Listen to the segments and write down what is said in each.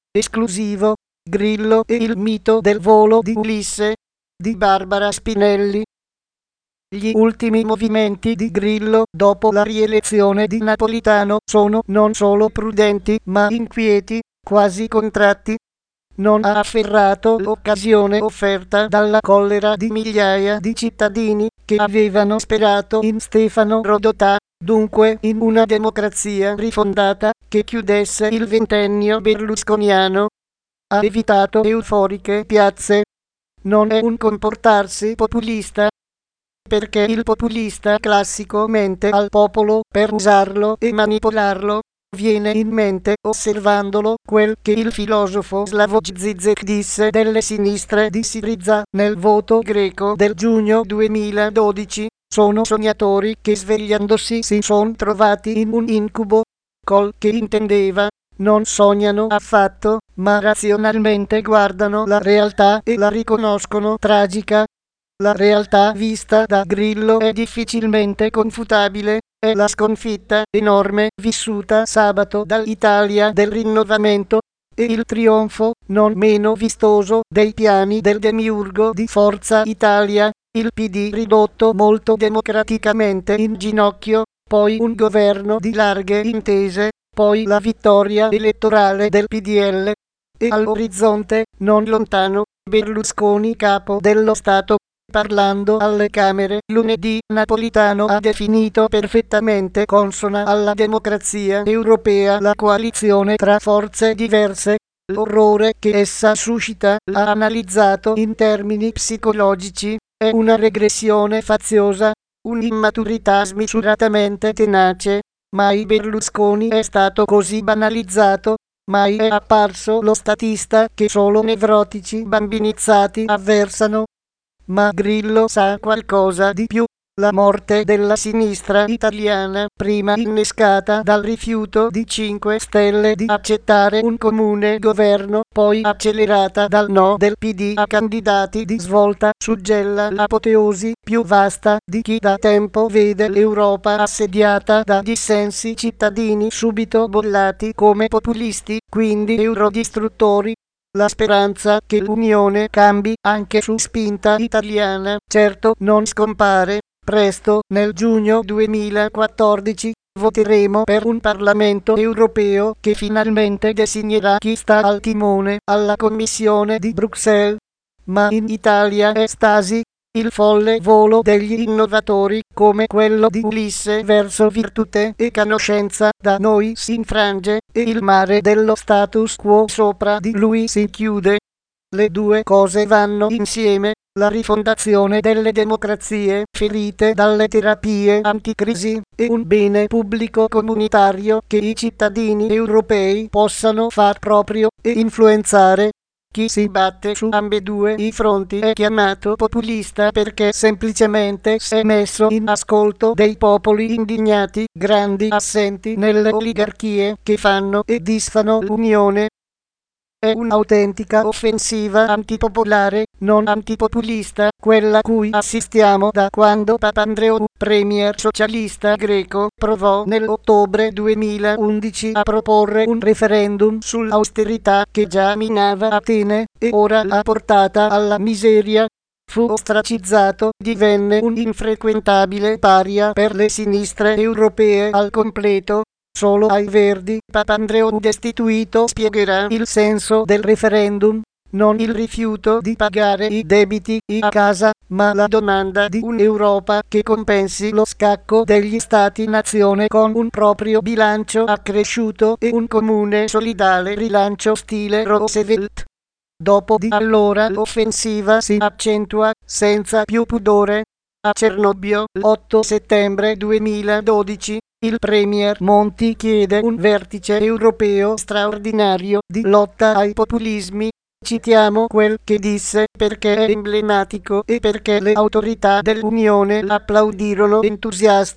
Esclusivo, Grillo e il mito del volo di Ulisse, di Barbara Spinelli. Gli ultimi movimenti di Grillo dopo la rielezione di Napolitano sono non solo prudenti ma inquieti, quasi contratti. Non ha afferrato l'occasione offerta dalla collera di migliaia di cittadini che avevano sperato in Stefano Rodotà, dunque in una democrazia rifondata che chiudesse il ventennio berlusconiano. Ha evitato euforiche piazze. Non è un comportarsi populista, perché il populista classico mente al popolo per usarlo e manipolarlo. Viene in mente, osservandolo, quel che il filosofo Slavoj Zizek disse delle sinistre di Syriza nel voto greco del giugno 2012. Sono sognatori che svegliandosi si sono trovati in un incubo. Col che intendeva, non sognano affatto, ma razionalmente guardano la realtà e la riconoscono tragica. La realtà vista da Grillo è difficilmente confutabile, è la sconfitta enorme vissuta sabato dall'Italia del rinnovamento e il trionfo non meno vistoso dei piani del demiurgo di Forza Italia, il PD ridotto molto democraticamente in ginocchio, poi un governo di larghe intese, poi la vittoria elettorale del PDL e all'orizzonte, non lontano, Berlusconi capo dello Stato. Parlando alle Camere lunedì, Napolitano ha definito perfettamente consona alla democrazia europea la coalizione tra forze diverse. L'orrore che essa suscita, ha analizzato in termini psicologici, è una regressione faziosa, un'immaturità smisuratamente tenace. Mai Berlusconi è stato così banalizzato. Mai è apparso lo statista che solo nevrotici bambinizzati avversano. Ma Grillo sa qualcosa di più. La morte della sinistra italiana, prima innescata dal rifiuto di 5 Stelle di accettare un comune governo, poi accelerata dal no del PD a candidati di svolta, suggella l'apoteosi più vasta di chi da tempo vede l'Europa assediata da dissensi cittadini subito bollati come populisti, quindi eurodistruttori. La speranza che l'Unione cambi anche su spinta italiana, certo non scompare. Presto, nel giugno 2014, voteremo per un Parlamento europeo che finalmente designerà chi sta al timone alla Commissione di Bruxelles. Ma in Italia è stasi. Il folle volo degli innovatori, come quello di Ulisse verso virtute e conoscenza, da noi si infrange e il mare dello status quo sopra di lui si chiude. Le due cose vanno insieme, la rifondazione delle democrazie ferite dalle terapie anticrisi e un bene pubblico comunitario che i cittadini europei possano far proprio e influenzare. Chi si batte su ambedue i fronti è chiamato populista perché semplicemente si è messo in ascolto dei popoli indignati, grandi assenti nelle oligarchie che fanno e disfano l'Unione. È un'autentica offensiva antipopolare, non antipopulista, quella cui assistiamo da quando Papandreou, premier socialista greco, provò nell'ottobre 2011 a proporre un referendum sull'austerità che già minava Atene e ora l'ha portata alla miseria. Fu ostracizzato, divenne un infrequentabile paria per le sinistre europee al completo. Solo ai Verdi, Papandreou destituito spiegherà il senso del referendum, non il rifiuto di pagare i debiti a casa, ma la domanda di un'Europa che compensi lo scacco degli Stati-nazione con un proprio bilancio accresciuto e un comune solidale rilancio stile Roosevelt. Dopo di allora l'offensiva si accentua, senza più pudore. A Cernobbio, l'8 settembre 2012, il premier Monti chiede un vertice europeo straordinario di lotta ai populismi. Citiamo quel che disse perché è emblematico e perché le autorità dell'Unione applaudirono entusiaste.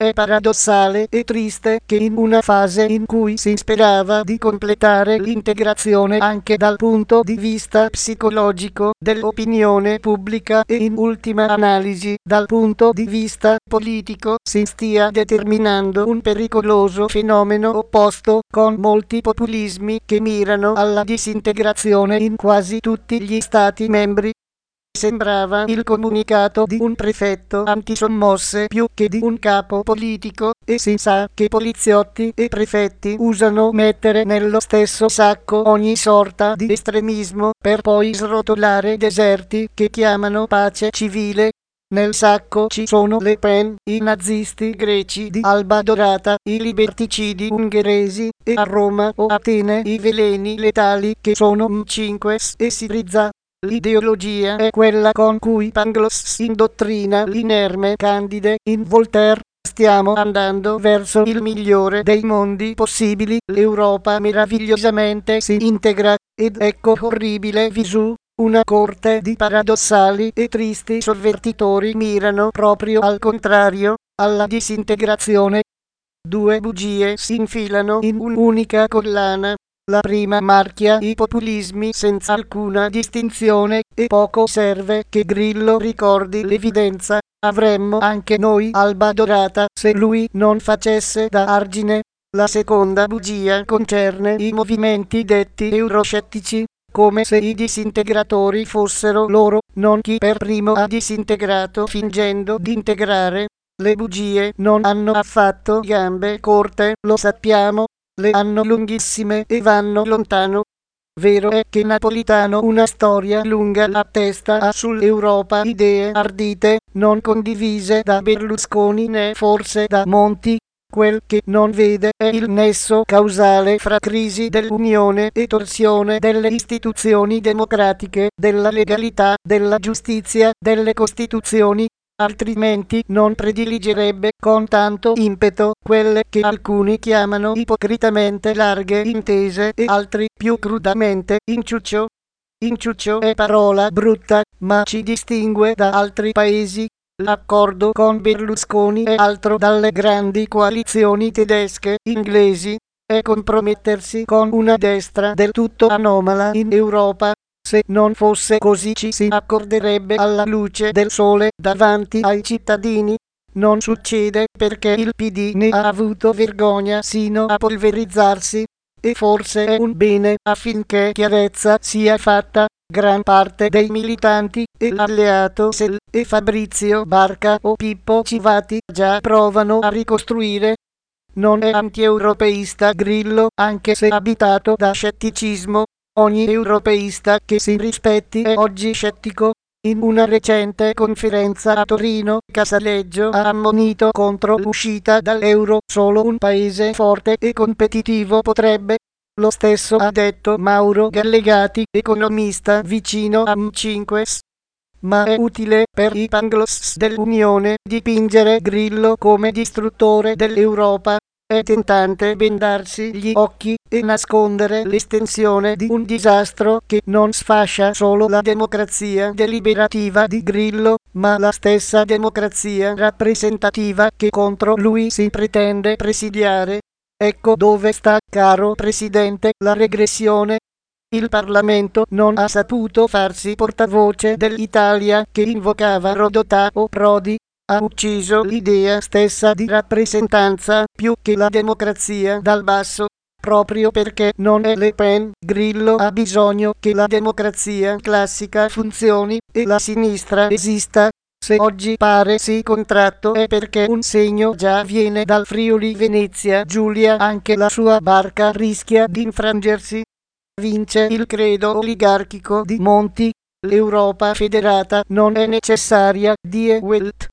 È paradossale e triste che in una fase in cui si sperava di completare l'integrazione anche dal punto di vista psicologico dell'opinione pubblica e in ultima analisi dal punto di vista politico, si stia determinando un pericoloso fenomeno opposto con molti populismi che mirano alla disintegrazione in quasi tutti gli Stati membri. Sembrava il comunicato di un prefetto antisommosse più che di un capo politico, e si sa che poliziotti e prefetti usano mettere nello stesso sacco ogni sorta di estremismo per poi srotolare deserti che chiamano pace civile. Nel sacco ci sono Le Pen, i nazisti greci di Alba Dorata, i liberticidi ungheresi e a Roma o Atene i veleni letali che sono M5 e Syriza. L'ideologia è quella con cui Pangloss indottrina l'inerme Candide in Voltaire. Stiamo andando verso il migliore dei mondi possibili, l'Europa meravigliosamente si integra, ed ecco orribile Visù, una corte di paradossali e tristi sovvertitori mirano proprio al contrario, alla disintegrazione. Due bugie si infilano in un'unica collana. La prima marchia i populismi senza alcuna distinzione, e poco serve che Grillo ricordi l'evidenza. Avremmo anche noi Alba Dorata se lui non facesse da argine. La seconda bugia concerne i movimenti detti euroscettici, come se i disintegratori fossero loro, non chi per primo ha disintegrato fingendo di integrare. Le bugie non hanno affatto gambe corte, lo sappiamo. Le hanno lunghissime e vanno lontano. Vero è che Napolitano una storia lunga attesta ha sull'Europa idee ardite, non condivise da Berlusconi né forse da Monti. Quel che non vede è il nesso causale fra crisi dell'Unione e torsione delle istituzioni democratiche, della legalità, della giustizia, delle costituzioni. Altrimenti non prediligerebbe con tanto impeto quelle che alcuni chiamano ipocritamente larghe intese e altri più crudamente inciuccio. Inciuccio è parola brutta, ma ci distingue da altri paesi. L'accordo con Berlusconi è altro dalle grandi coalizioni tedesche, inglesi. È compromettersi con una destra del tutto anomala in Europa. Se non fosse così ci si accorderebbe alla luce del sole davanti ai cittadini. Non succede perché il PD ne ha avuto vergogna sino a polverizzarsi, e forse è un bene affinché chiarezza sia fatta. Gran parte dei militanti e l'alleato Sel e Fabrizio Barca o Pippo Civati già provano a ricostruire. Non è anti-europeista Grillo, anche se abitato da scetticismo. Ogni europeista che si rispetti è oggi scettico. In una recente conferenza a Torino, Casaleggio ha ammonito contro l'uscita dall'euro. Solo un paese forte e competitivo potrebbe. Lo stesso ha detto Mauro Gallegati, economista vicino a M5. Ma è utile per i Pangloss dell'Unione dipingere Grillo come distruttore dell'Europa. È tentante bendarsi gli occhi e nascondere l'estensione di un disastro che non sfascia solo la democrazia deliberativa di Grillo, ma la stessa democrazia rappresentativa che contro lui si pretende presidiare. Ecco dove sta, caro Presidente, la regressione. Il Parlamento non ha saputo farsi portavoce dell'Italia che invocava Rodotà o Prodi. Ha ucciso l'idea stessa di rappresentanza più che la democrazia dal basso. Proprio perché non è Le Pen, Grillo ha bisogno che la democrazia classica funzioni e la sinistra esista. Se oggi pare sì contratto è perché un segno già viene dal Friuli Venezia Giulia, anche la sua barca rischia di infrangersi. Vince il credo oligarchico di Monti. L'Europa federata non è necessaria, die Welt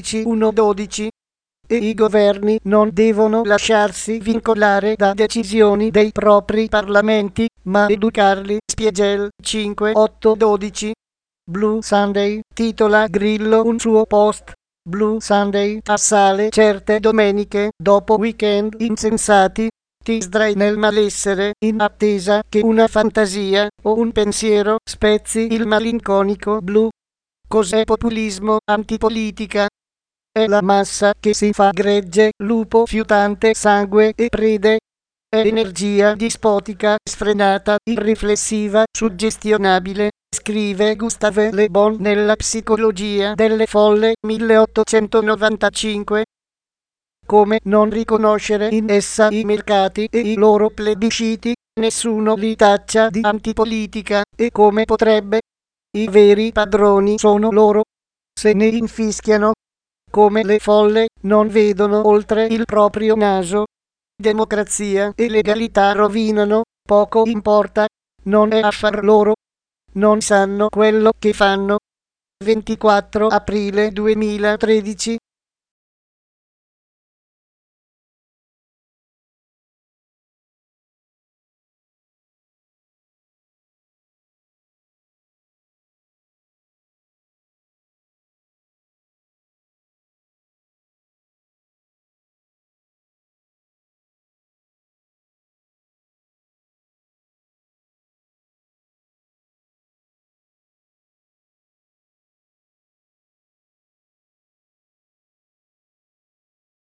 11.1.12. E i governi non devono lasciarsi vincolare da decisioni dei propri parlamenti, ma educarli. Spiegel 5.8.12. Blue Sunday, titola Grillo un suo post. Blue Sunday assale certe domeniche dopo weekend insensati. Ti sdrai nel malessere in attesa che una fantasia o un pensiero spezzi il malinconico blu. Cos'è populismo? Antipolitica. È la massa che si fa gregge, lupo fiutante, sangue e prede. È energia dispotica, sfrenata, irriflessiva, suggestionabile, scrive Gustave Le Bon nella Psicologia delle folle 1895. Come non riconoscere in essa i mercati e i loro plebisciti, nessuno li taccia di antipolitica, e come potrebbe? I veri padroni sono loro. Se ne infischiano. Come le folle non vedono oltre il proprio naso. Democrazia e legalità rovinano, poco importa, non è affar loro. Non sanno quello che fanno. 24 aprile 2013